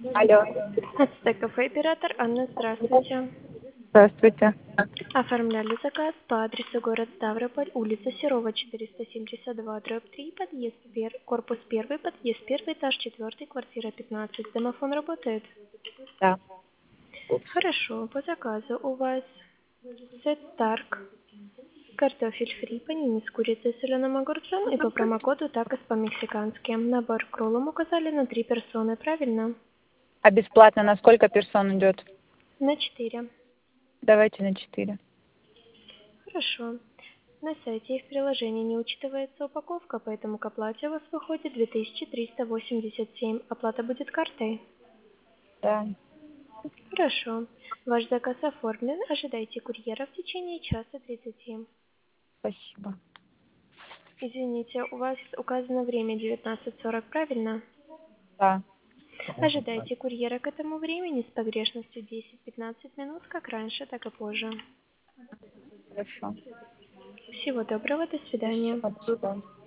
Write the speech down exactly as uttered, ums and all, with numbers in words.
Алло, Ацтек кафе оператор Анна, здравствуйте. здравствуйте. Оформляли заказ по адресу город Ставрополь, улица Серова, четыреста семьдесят два, дробь три, подъезд пер... корпус первый, подъезд первый, этаж четвертый, квартира пятнадцать. Домофон работает? Да, Хорошо, по заказу у вас сет тарк, картофель фри, панини с курицей, соленым огурцом и по промокоду такос по-мексикански. Набор к роллам указали на три персоны, правильно? а бесплатно на сколько персон идет? На четыре. Давайте на четыре. Хорошо. На сайте и в приложении не учитывается упаковка, поэтому к оплате у вас выходит две тысячи триста восемьдесят семь. Оплата будет картой? Да, Хорошо. Ваш заказ оформлен. Ожидайте курьера в течение часа тридцати. спасибо. Извините, у вас указано время девятнадцать сорок, правильно? Да, Ожидайте курьера к этому времени с погрешностью десять-пятнадцать минут, как раньше, так и позже. хорошо. Всего доброго, до свидания. Спасибо.